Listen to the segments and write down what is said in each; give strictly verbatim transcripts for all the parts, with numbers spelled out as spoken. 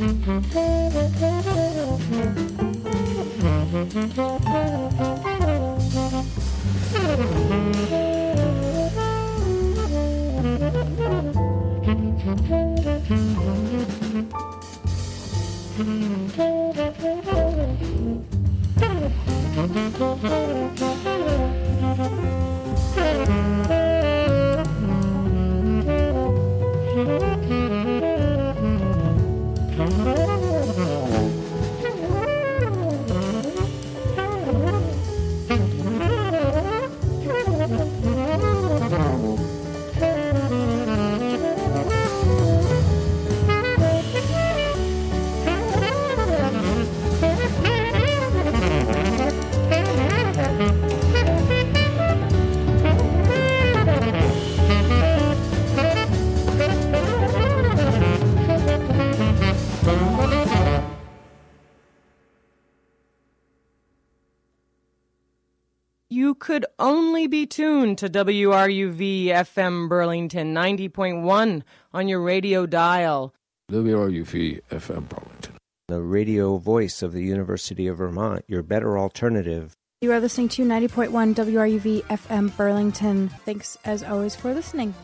You could only be tuned to W R U V F M Burlington ninety point one on your radio dial. W R U V F M Burlington. The radio voice of the University of Vermont, your better alternative. You are listening to ninety point one W R U V F M Burlington. Thanks, as always, for listening.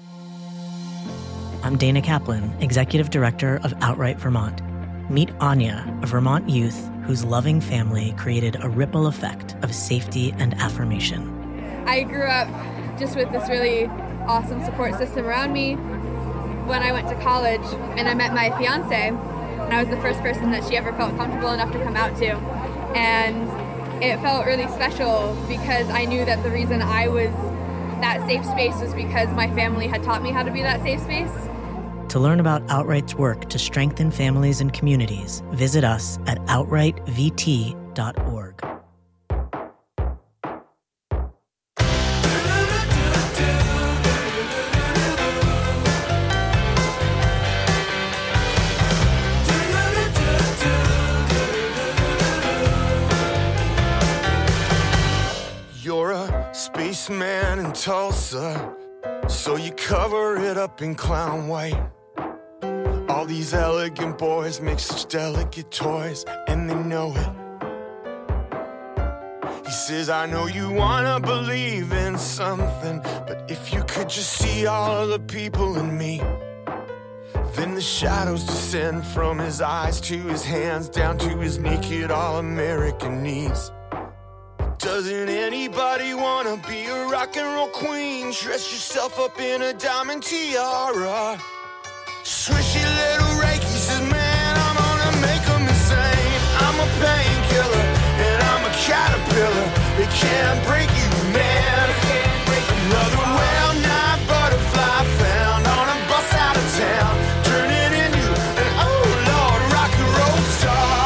I'm Dana Kaplan, Executive Director of Outright Vermont. Meet Anya, a Vermont youth whose loving family created a ripple effect of safety and affirmation. I grew up just with this really awesome support system around me. When I went to college and I met my fiance, and I was the first person that she ever felt comfortable enough to come out to. And it felt really special because I knew that the reason I was that safe space was because my family had taught me how to be that safe space. To learn about Outright's work to strengthen families and communities, visit us at outright v t dot org. You're a spaceman in Tulsa, so you cover it up in clown white. All these elegant boys make such delicate toys, and they know it. He says, I know you wanna believe in something, but if you could just see all of the people in me. Then the shadows descend from his eyes to his hands, down to his naked all-American knees. Doesn't anybody wanna be a rock and roll queen? Dress yourself up in a diamond tiara. Swishy little Reiki says, man, I'm gonna make them insane. I'm a painkiller, and I'm a caterpillar. They can't break you, man. Another well-known butterfly found on a bus out of town, turning into an oh Lord rock and roll star.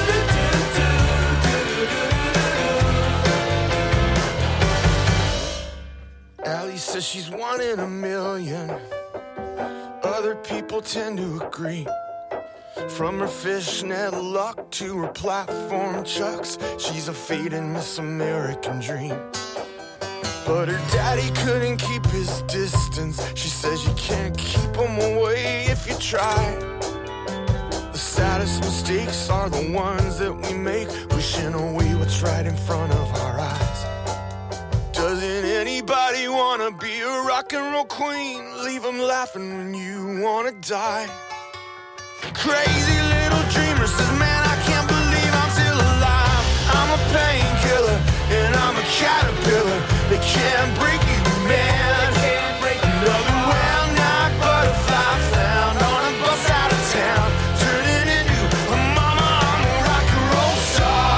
Allie says she's one in a million. Other people tend to agree. From her fishnet luck to her platform chucks, she's a fading Miss American dream. But her daddy couldn't keep his distance. She says you can't keep him away if you try. The saddest mistakes are the ones that we make, wishing away what's right in front of our eyes. Doesn't anybody wanna be a rock and roll queen? Leave them laughing when you wanna die. Crazy little dreamer says, man, I can't believe I'm still alive. I'm a painkiller, and I'm a caterpillar. They can't break you, man. Another well-known butterfly found on a bus out of town, turning into a mama, I'm a rock and roll star.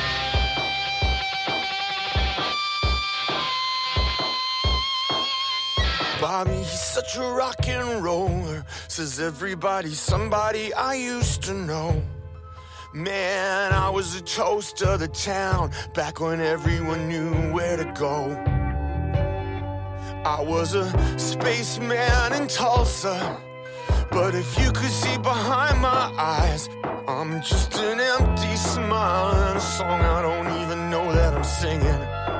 Bobby, he's such a rock and roller. Says everybody's somebody I used to know. Man, I was a toast of the town back when everyone knew where to go. I was a spaceman in Tulsa, but if you could see behind my eyes, I'm just an empty smile and a song I don't even know that I'm singing.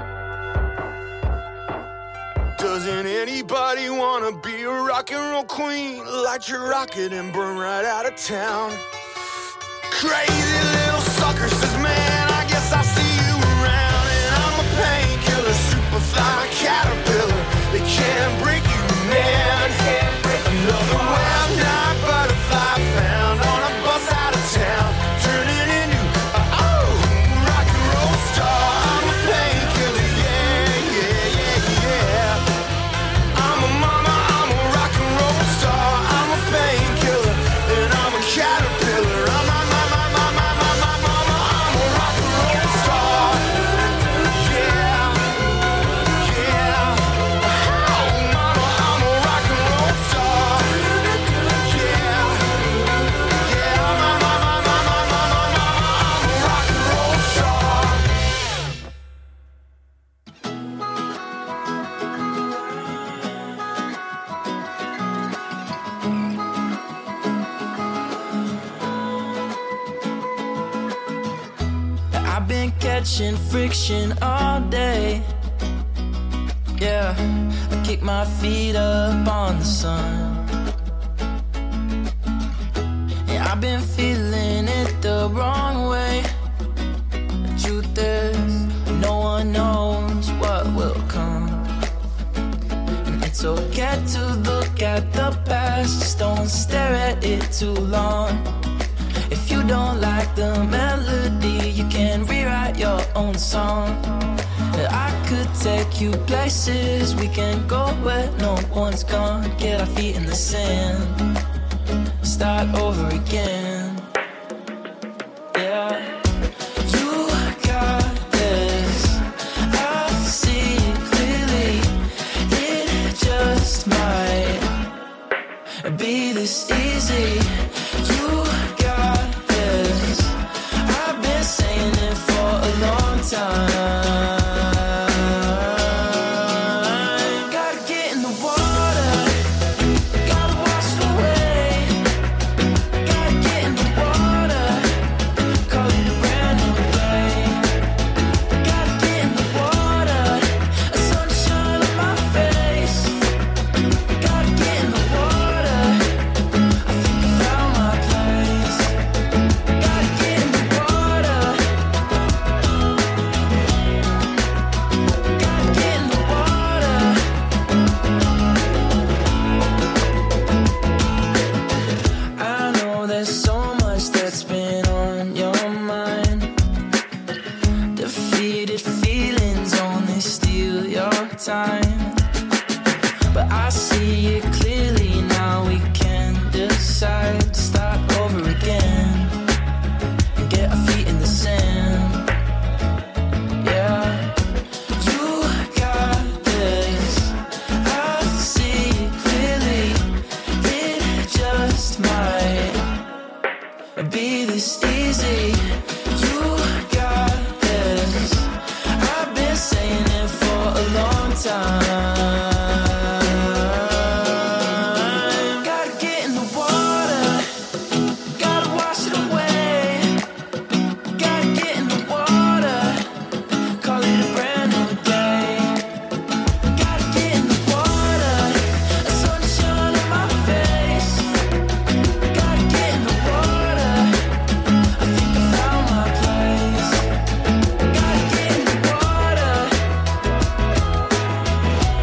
Doesn't anybody wanna be a rock and roll queen? Light your rocket and burn right out of town. crazy little sucker says, man, I guess I'll see you around. And I'm a painkiller, superfly caterpillar. They can't break you, man. Another well-known butterfly found on a bus out of town, turning into a oh, rock and roll star. I'm a painkiller, yeah, yeah, yeah, yeah. I'm a mama, I'm a rock and roll star. I'm a painkiller, and I'm a caterpillar. I'm a mama, mama, mama, mama. I'm a rock and roll star. Yeah, yeah. Oh, mama, I'm a rock and roll star. Yeah, yeah. Mama, mama, mama, mama, mama. I'm a rock and roll star. I've been catching friction all day. Yeah, I kick my feet up on the sun. Yeah, I've been feeling it the wrong way. The truth is, no one knows what will come. And it's okay to look at the past, just don't stare at it too long. If you don't like the melody, you can rewrite your own song. I could take you places, we can go where no one's gone. Get our feet in the sand, start over again. Yeah, you got this, I see clearly. It just might be this easy. You got this, I've been saying it for a long time. Gotta get in the water, gotta wash it away. Gotta get in the water, call it a brand new day. Gotta get in the water, a sunshine on my face. Gotta get in the water, I think I found my place. Gotta get in the water, gotta get in the water. I know there's so much that's been on your mind. Defeated feelings only steal your time. But I see it clearly now, we can decide to start over again and get our feet in the sand. Yeah, you got this, I see clearly. It just might be this easy. You got this, I've been saying it for a long time. Gotta get in the water, gotta wash it away. Gotta get in the water, call it a brand new day. Gotta get in the water, a sunshine on my face. Gotta get in the water, I think I found my place. Gotta get in the water,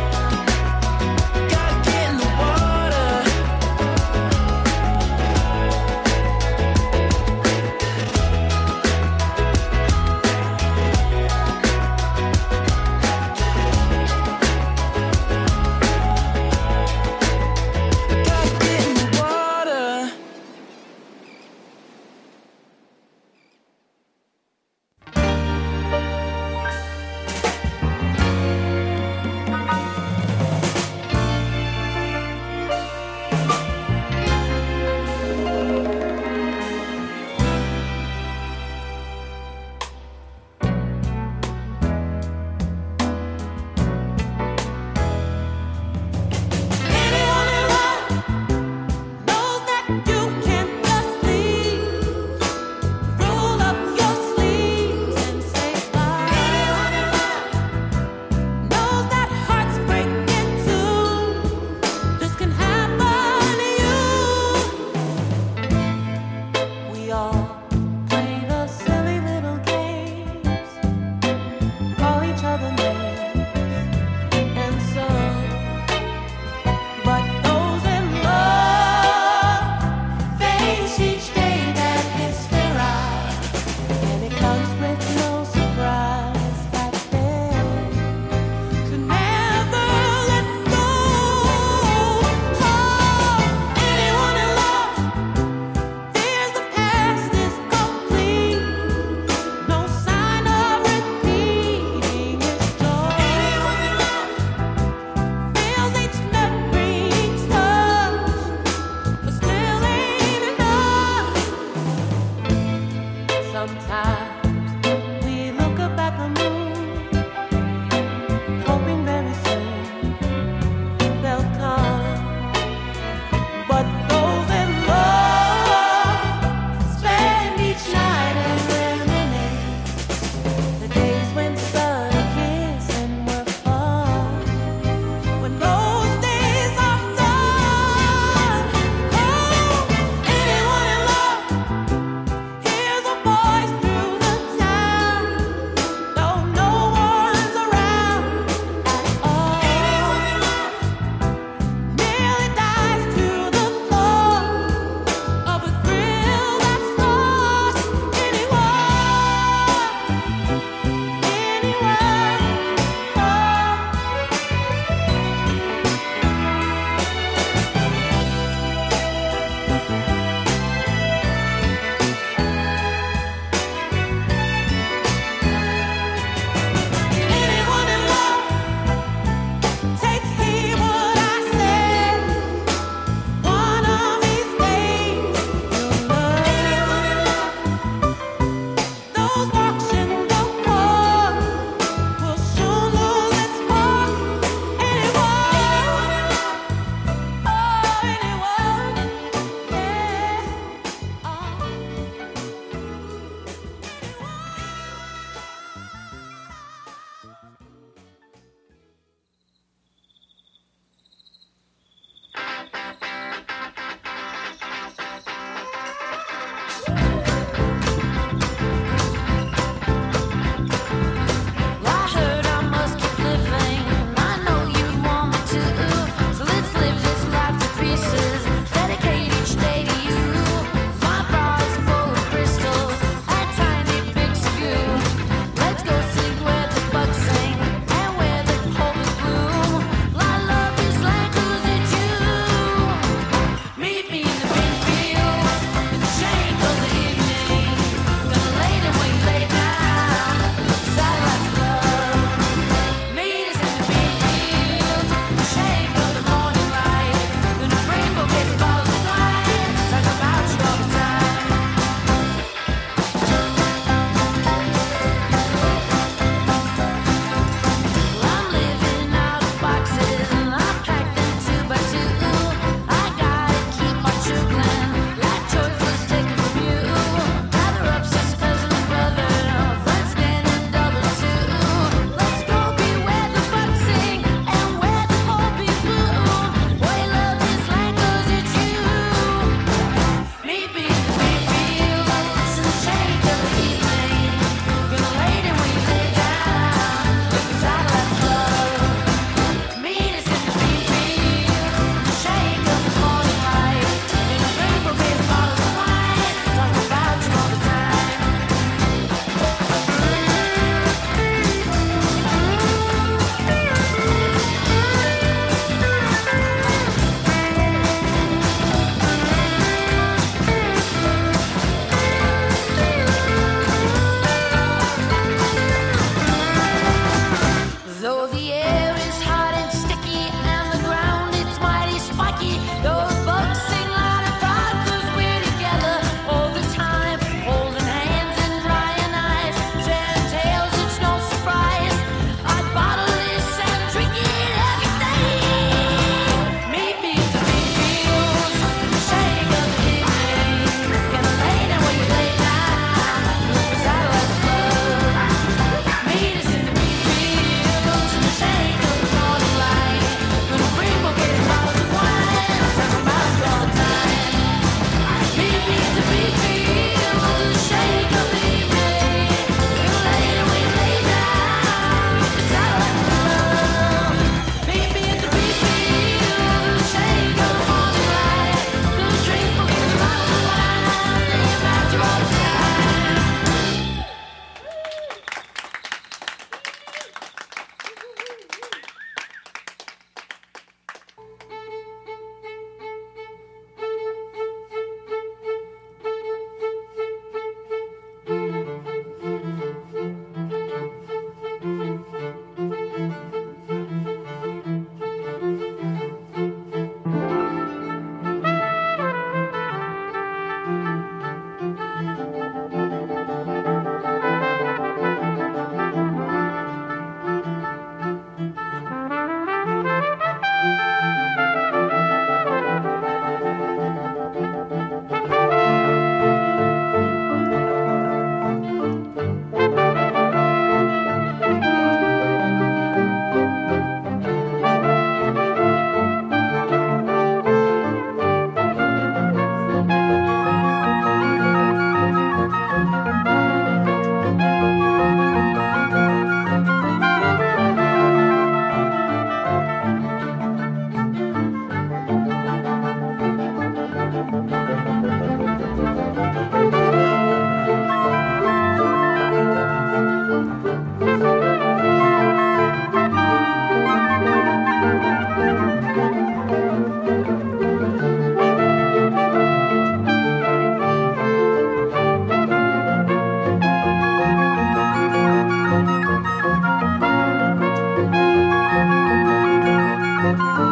Oh, the air is hot and sticky, and the ground it's mighty spiky. Those bugs sing loud and proud 'cause we're together all the time, holding hands and drying eyes, sharing tales. It's no surprise. I bottle this and drink it every day. Meet me at the big fields, the shake of the big rain, in the lane and where you lay down, look for satellites above. Meet us in the big fields, in the shake of the northern light. Gonna bring bouquets of bottles of wine, talk about you all the time. Meet me at the big fields, the shake of the big rain, in the lane and where you lay down, look for satellites above. Meet me at the big fields, the shake of the morning light. Gonna drink bouquets of bottles of wine, think about you all the time. Thank you.